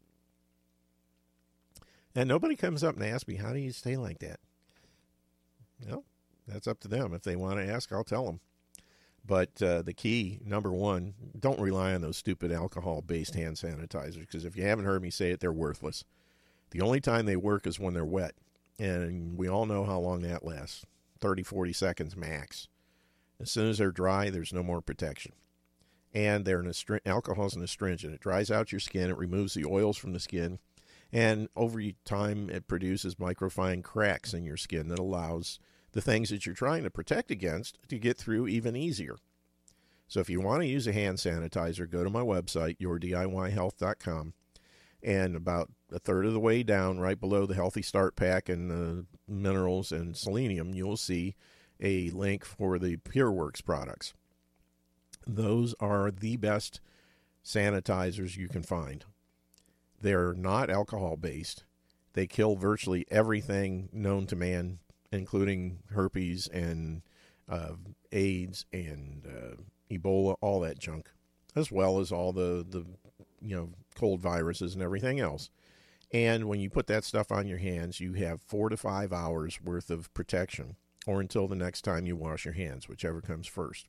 And nobody comes up and asks me, how do you stay like that? Well, that's up to them. If they want to ask, I'll tell them. But uh, the key, number one, don't rely on those stupid alcohol-based hand sanitizers, because if you haven't heard me say it, they're worthless. The only time they work is when they're wet, and we all know how long that lasts, thirty, forty seconds max. As soon as they're dry, there's no more protection. And they're an astring- alcohol is an astringent. It dries out your skin. It removes the oils from the skin. And over time, it produces microfine cracks in your skin that allows the things that you're trying to protect against to get through even easier. So if you want to use a hand sanitizer, go to my website, your D I Y health dot com. And about a third of the way down, right below the Healthy Start Pack and the minerals and selenium, you'll see a link for the PureWorks products. Those are the best sanitizers you can find. They're not alcohol-based. They kill virtually everything known to man, including herpes and uh, AIDS and uh, Ebola, all that junk, as well as all the, the you know, cold viruses and everything else. And when you put that stuff on your hands, you have four to five hours worth of protection, or until the next time you wash your hands, whichever comes first.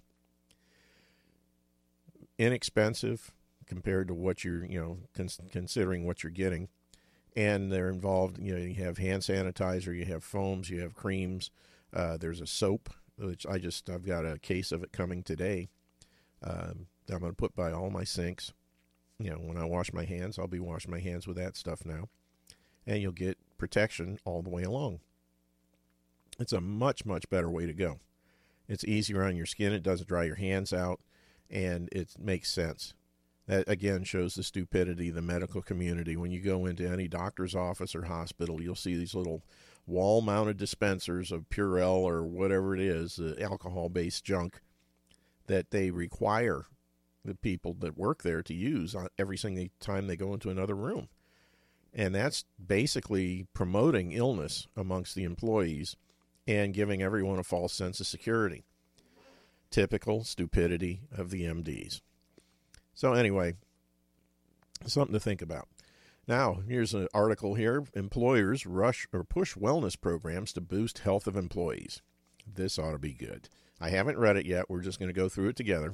Inexpensive compared to what you're, you know, cons- considering what you're getting. And they're involved, you know, you have hand sanitizer, you have foams, you have creams. Uh, there's a soap, which I just, I've got a case of it coming today. Um, that I'm going to put by all my sinks. You know, when I wash my hands, I'll be washing my hands with that stuff now. And you'll get protection all the way along. It's a much, much better way to go. It's easier on your skin. It doesn't dry your hands out. And it makes sense. That, again, shows the stupidity of the medical community. When you go into any doctor's office or hospital, you'll see these little wall-mounted dispensers of Purell or whatever it is, uh, alcohol-based junk, that they require the people that work there to use on every single time they go into another room. And that's basically promoting illness amongst the employees and giving everyone a false sense of security. Typical stupidity of the M Ds. So anyway, something to think about. Now, here's an article here. Employers rush or push wellness programs to boost health of employees. This ought to be good. I haven't read it yet. We're just going to go through it together.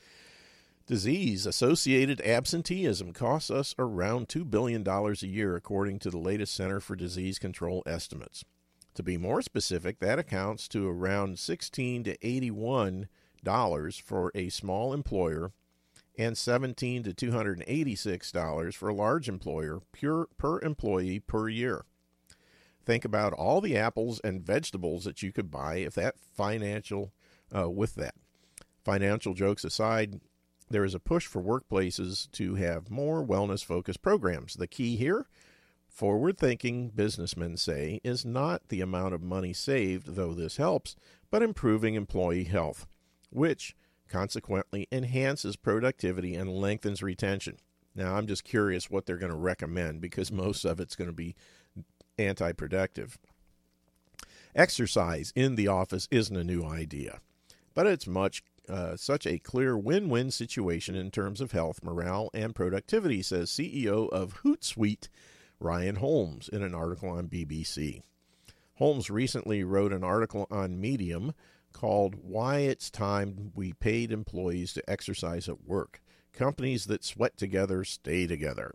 Disease-associated absenteeism costs us around two billion dollars a year, according to the latest Center for Disease Control estimates. To be more specific, that accounts to around sixteen to eighty-one dollars for a small employer and seventeen to two hundred eighty-six dollars for a large employer pure per employee per year. Think about all the apples and vegetables that you could buy if that financial, uh, with that. Financial jokes aside, there is a push for workplaces to have more wellness-focused programs. The key here, forward-thinking businessmen say, is not the amount of money saved, though this helps, but improving employee health, which consequently enhances productivity and lengthens retention. Now, I'm just curious what they're going to recommend, because most of it's going to be anti-productive. Exercise in the office isn't a new idea, but it's much uh, such a clear win-win situation in terms of health, morale, and productivity, says C E O of Hootsuite, Ryan Holmes, in an article on B B C. Holmes recently wrote an article on Medium called Why It's Time We Paid Employees to Exercise at Work. Companies that sweat together stay together.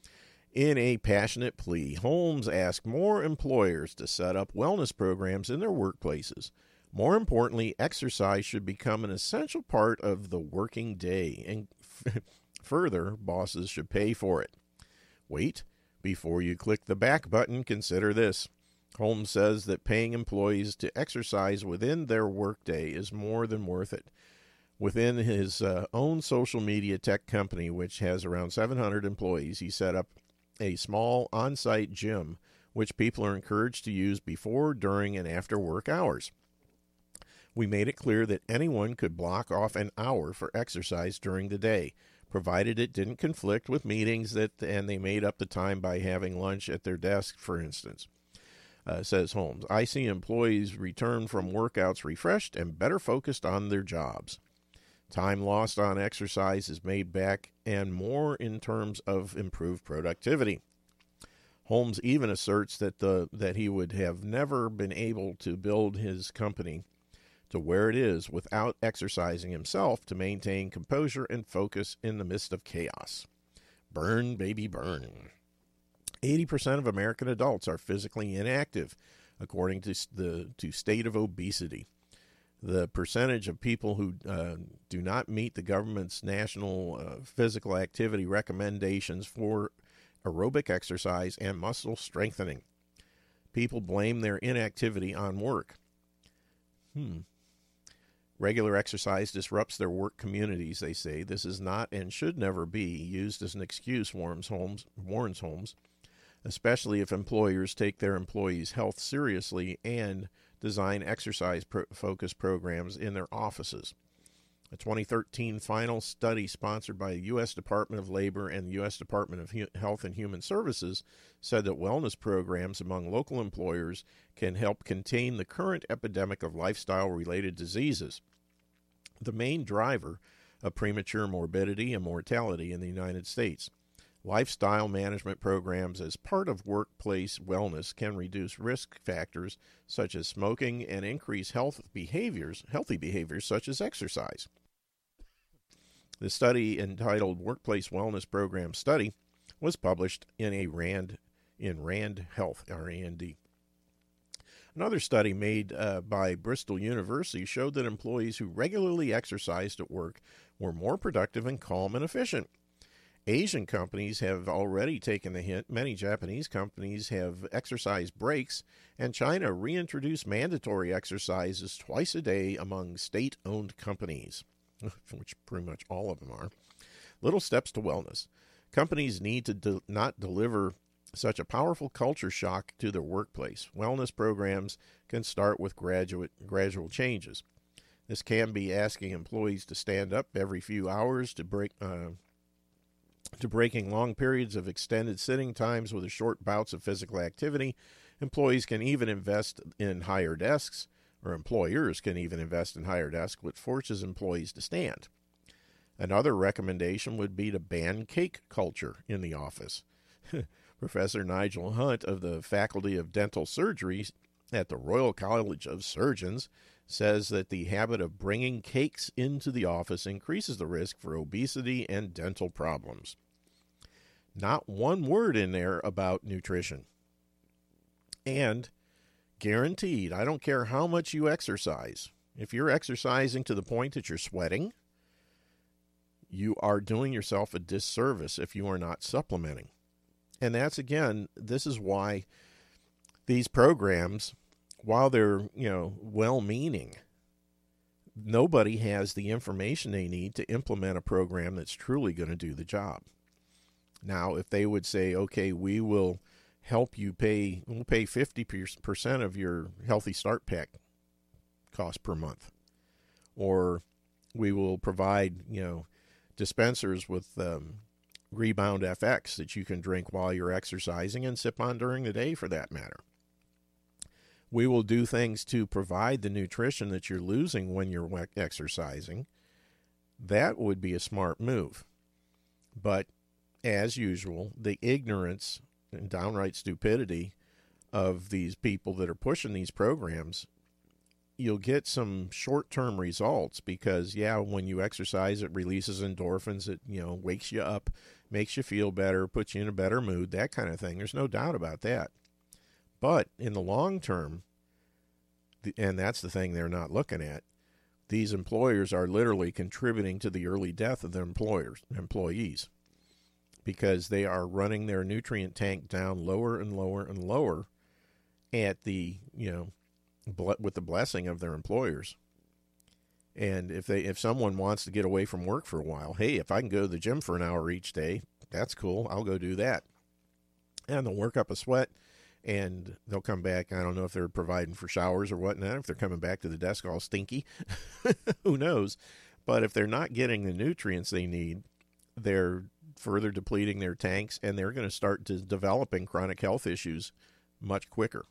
In a passionate plea, Holmes asked more employers to set up wellness programs in their workplaces. More importantly, exercise should become an essential part of the working day, and f- further, bosses should pay for it. Wait, before you click the back button, consider this. Holmes says that paying employees to exercise within their workday is more than worth it. Within his uh, own social media tech company, which has around seven hundred employees, he set up a small on-site gym, which people are encouraged to use before, during, and after work hours. We made it clear that anyone could block off an hour for exercise during the day, provided it didn't conflict with meetings that, and they made up the time by having lunch at their desk, for instance. Uh, says Holmes, I see employees return from workouts refreshed and better focused on their jobs. Time lost on exercise is made back, and more in terms of improved productivity. Holmes even asserts that the that he would have never been able to build his company to where it is without exercising himself to maintain composure and focus in the midst of chaos. Burn, baby, burn. eighty percent of American adults are physically inactive, according to the to State of Obesity. The percentage of people who uh, do not meet the government's national uh, physical activity recommendations for aerobic exercise and muscle strengthening. People blame their inactivity on work. Hmm. Regular exercise disrupts their work communities, they say. This is not and should never be used as an excuse, warns Holmes, warns Holmes, especially if employers take their employees' health seriously and design exercise-focused programs in their offices. A twenty thirteen final study sponsored by the U S Department of Labor and the U S Department of Health and Human Services said that wellness programs among local employers can help contain the current epidemic of lifestyle-related diseases, the main driver of premature morbidity and mortality in the United States. Lifestyle management programs as part of workplace wellness can reduce risk factors such as smoking and increase health behaviors, healthy behaviors such as exercise. The study, entitled Workplace Wellness Program Study, was published in a Rand in Rand Health, R A N D. Another study made uh, by Bristol University showed that employees who regularly exercised at work were more productive and calm and efficient. Asian companies have already taken the hint. Many Japanese companies have exercise breaks, and China reintroduced mandatory exercises twice a day among state-owned companies, which pretty much all of them are. Little steps to wellness. Companies need to de- not deliver such a powerful culture shock to their workplace. Wellness programs can start with graduate, gradual changes. This can be asking employees to stand up every few hours, to break... Uh, to breaking long periods of extended sitting times with short bouts of physical activity. Employees can even invest in higher desks, or employers can even invest in higher desks, which forces employees to stand. Another recommendation would be to ban cake culture in the office. Professor Nigel Hunt of the Faculty of Dental Surgery at the Royal College of Surgeons says that the habit of bringing cakes into the office increases the risk for obesity and dental problems. Not one word in there about nutrition. And guaranteed, I don't care how much you exercise, if you're exercising to the point that you're sweating, you are doing yourself a disservice if you are not supplementing. And that's, again, this is why these programs, while they're, you know, well-meaning, nobody has the information they need to implement a program that's truly going to do the job. Now, if they would say, okay, we will help you pay, we'll pay fifty percent of your Healthy Start Pack cost per month, or we will provide, you know, dispensers with um, Rebound F X that you can drink while you're exercising and sip on during the day, for that matter. We will do things to provide the nutrition that you're losing when you're exercising. That would be a smart move. But as usual, the ignorance and downright stupidity of these people that are pushing these programs, you'll get some short-term results because, yeah, when you exercise, it releases endorphins. It, you know, wakes you up, makes you feel better, puts you in a better mood, that kind of thing. There's no doubt about that. But in the long term, and that's the thing they're not looking at, these employers are literally contributing to the early death of their employers, employees, because they are running their nutrient tank down lower and lower and lower at the, you know, with the blessing of their employers. And if they, if someone wants to get away from work for a while, hey, if I can go to the gym for an hour each day, that's cool. I'll go do that. And they'll work up a sweat, and they'll come back. I don't know if they're providing for showers or whatnot, if they're coming back to the desk all stinky. Who knows? But if they're not getting the nutrients they need, they're further depleting their tanks, and they're going to start to developing chronic health issues much quicker.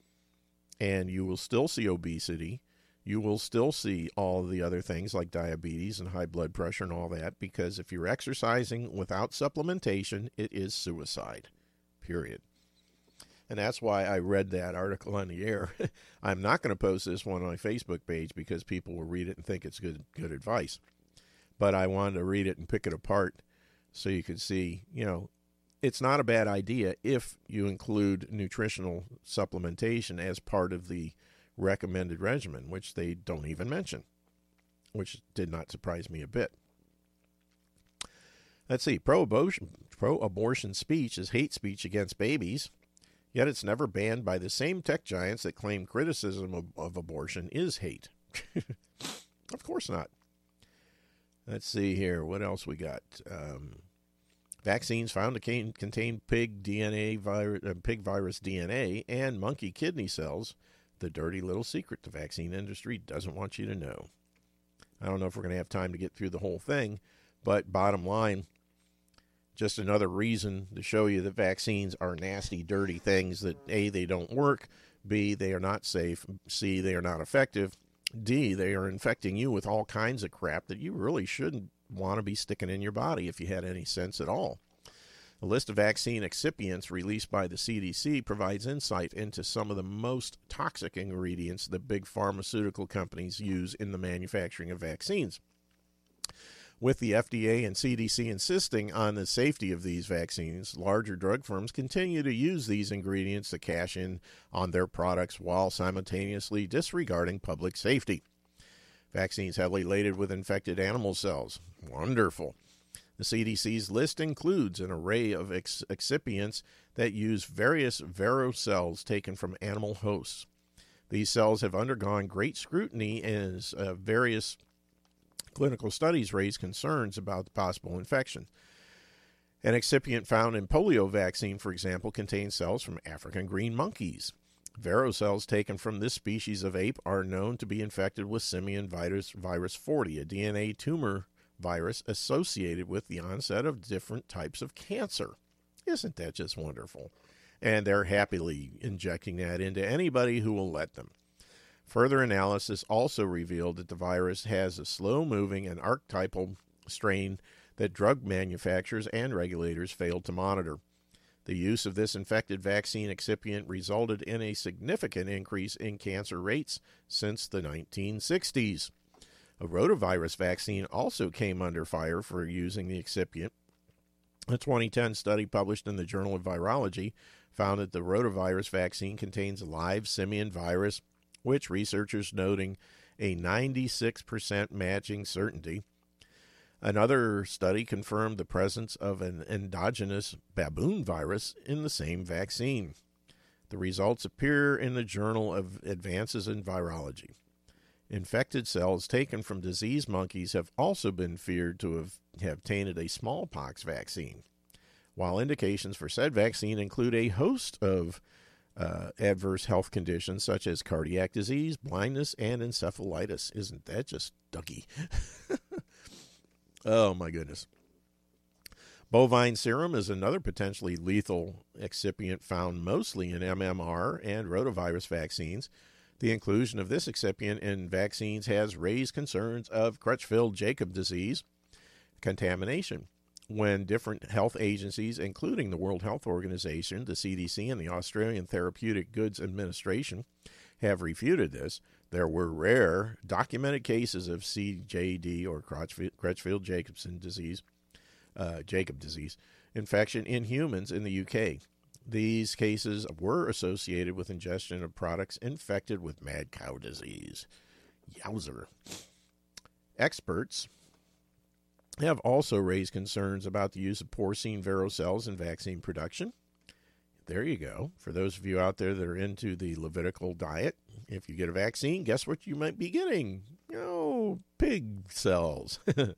And you will still see obesity. You will still see all of the other things like diabetes and high blood pressure and all that, because if you're exercising without supplementation, it is suicide, period. And that's why I read that article on the air. I'm not going to post this one on my Facebook page because people will read it and think it's good good advice. But I wanted to read it and pick it apart so you could see, you know, it's not a bad idea if you include nutritional supplementation as part of the recommended regimen, which they don't even mention, which did not surprise me a bit. Let's see. Pro-abortion, pro-abortion speech is hate speech against babies, yet it's never banned by the same tech giants that claim criticism of, of abortion is hate. Of course not. Let's see here. What else we got? Um, vaccines found to can, contain pig D N A, virus, uh, pig virus D N A, and monkey kidney cells. The dirty little secret the vaccine industry doesn't want you to know. I don't know if we're going to have time to get through the whole thing, but bottom line, just another reason to show you that vaccines are nasty, dirty things that A, they don't work, B, they are not safe, C, they are not effective, D, they are infecting you with all kinds of crap that you really shouldn't want to be sticking in your body if you had any sense at all. A list of vaccine excipients released by the C D C provides insight into some of the most toxic ingredients that big pharmaceutical companies use in the manufacturing of vaccines. With the F D A and C D C insisting on the safety of these vaccines, larger drug firms continue to use these ingredients to cash in on their products while simultaneously disregarding public safety. Vaccines heavily loaded with infected animal cells. Wonderful. The C D C's list includes an array of ex- excipients that use various vero cells taken from animal hosts. These cells have undergone great scrutiny as uh, various clinical studies raise concerns about the possible infection. An excipient found in polio vaccine, for example, contains cells from African green monkeys. Vero cells taken from this species of ape are known to be infected with simian virus, virus forty, a D N A tumor virus associated with the onset of different types of cancer. Isn't that just wonderful? And they're happily injecting that into anybody who will let them. Further analysis also revealed that the virus has a slow-moving and archetypal strain that drug manufacturers and regulators failed to monitor. The use of this infected vaccine excipient resulted in a significant increase in cancer rates since the nineteen sixties. A rotavirus vaccine also came under fire for using the excipient. A twenty ten study published in the Journal of Virology found that the rotavirus vaccine contains a live simian virus, which researchers noting a ninety-six percent matching certainty. Another study confirmed the presence of an endogenous baboon virus in the same vaccine. The results appear in the Journal of Advances in Virology. Infected cells taken from diseased monkeys have also been feared to have, have tainted a smallpox vaccine, while indications for said vaccine include a host of uh, adverse health conditions such as cardiac disease, blindness, and encephalitis. Isn't that just ducky? Oh, my goodness. Bovine serum is another potentially lethal excipient found mostly in M M R and rotavirus vaccines. The inclusion of this excipient in vaccines has raised concerns of Crutchfield-Jacob disease contamination. When different health agencies, including the World Health Organization, the C D C, and the Australian Therapeutic Goods Administration, have refuted this, there were rare documented cases of C J D or Crutchfield-Jacobson disease, uh, Jacob disease, infection in humans in the U K. These cases were associated with ingestion of products infected with mad cow disease. Yowzer. Experts have also raised concerns about the use of porcine vero cells in vaccine production. There you go. For those of you out there that are into the Levitical diet, if you get a vaccine, guess what you might be getting? Oh, pig cells. A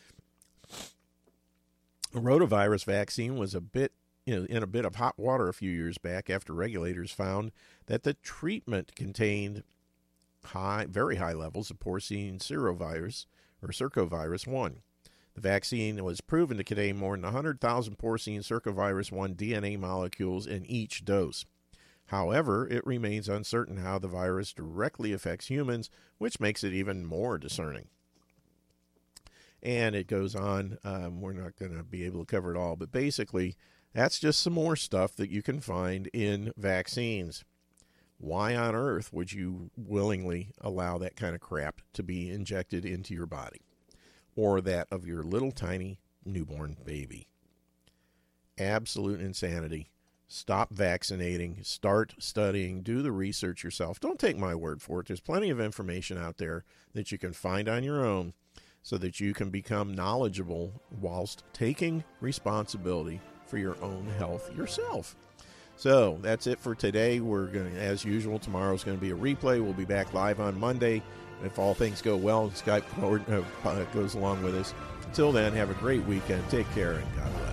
rotavirus vaccine was a bit you know, in a bit of hot water a few years back after regulators found that the treatment contained high, very high levels of porcine serovirus or circovirus one. The vaccine was proven to contain more than one hundred thousand porcine circovirus one D N A molecules in each dose. However, it remains uncertain how the virus directly affects humans, which makes it even more discerning. And it goes on. Um, we're not going to be able to cover it all, but basically, that's just some more stuff that you can find in vaccines. Why on earth would you willingly allow that kind of crap to be injected into your body? Or that of your little tiny newborn baby? Absolute insanity. Stop vaccinating. Start studying. Do the research yourself. Don't take my word for it. There's plenty of information out there that you can find on your own so that you can become knowledgeable whilst taking responsibility for your own health yourself. So that's it for today. We're going to, as usual, tomorrow's going to be a replay. We'll be back live on Monday. If all things go well, Skype goes along with us. Until then, have a great weekend. Take care and God bless.